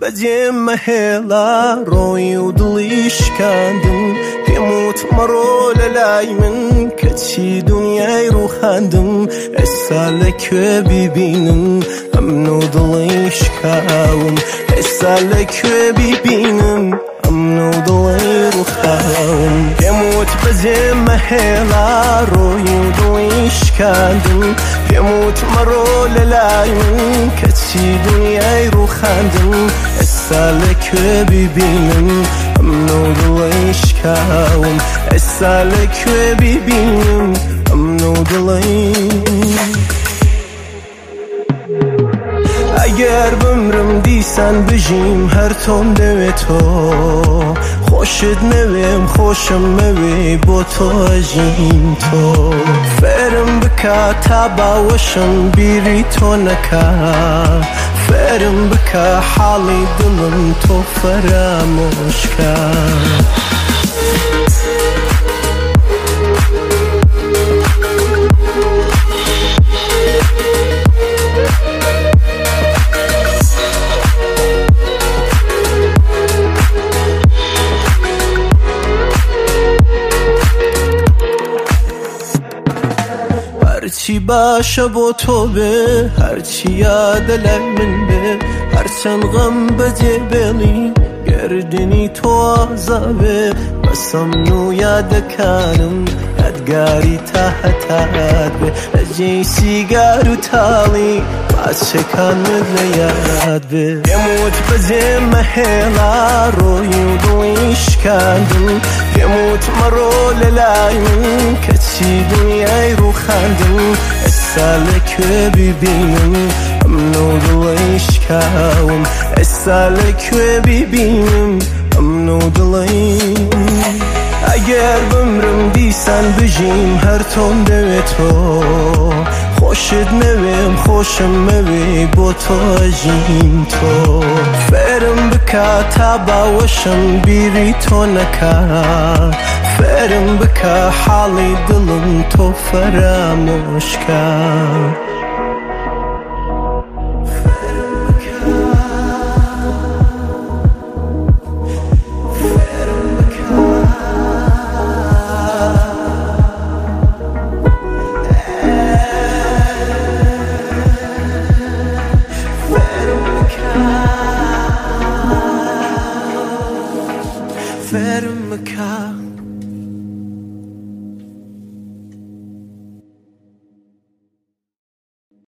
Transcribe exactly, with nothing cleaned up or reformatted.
بەجێم مەهێڵا ڕۆی و دڵیش کاندم پێم وتمەڕۆ لە لای من کەچی دنیای ڕووخاندم ئێستا لەکوێ بیبینم ئەمن و دڵیش کاوم ئێستا لەکوێ بیبینم ئەمن و دڵی ڕووخاوم پێم وت بەجێم مەهێڵا ڕۆی و دڵیش کاندم پێم وتمەڕۆ لە لای من کەچی دنیای ڕووخاندم ئێستا لەکوێ بیبینم ئەمن و دڵیش کاوم ئێستا لەکوێ بیبینم ئەمن و دڵی ئەگەر بمرم دیسان بژیم هەر تۆم دەوێتۆ خۆشت نەوێم خۆشم مەوێ بۆ تۆ ئەژیم تۆ فێرم بکە تا باوەشم بیری تۆ نەکا فێرم بکە حاڵی دڵم تۆ فەرامۆشکە هەرچی باشە بۆ تۆ بێ هەرچی یادە لای من بێ هەرچەند غەم بەجێ بێڵی گردنی تۆ ئازا بێ بەسەمن و یادەکانم یادگاری تا هەتات بێ لەجێی سیگار و تاڵی پاچەکانت لە یاد بێ پێم وت بەجێم مەهێڵا ڕۆی و دڵیش کاندم پێم وتمەڕۆ لە لای من کەچی دنیای ڕووخاندم ئێستا لەکوێ بیبینم ئەمن و دڵیش کاوم ئێستا لەکوێ بیبینم ئەمن و دڵی ئەگەر بمرم دیسان بژیم هەر تۆم دەوێتۆ خۆشت نەوێم خۆشم مەوێ بۆ تۆ ئەژیم تۆ فێرم بکە تا باوەشم بیری تۆ نەکا فێرم بکە حاڵی دڵم تۆ فەرامۆشکە فێرم بکە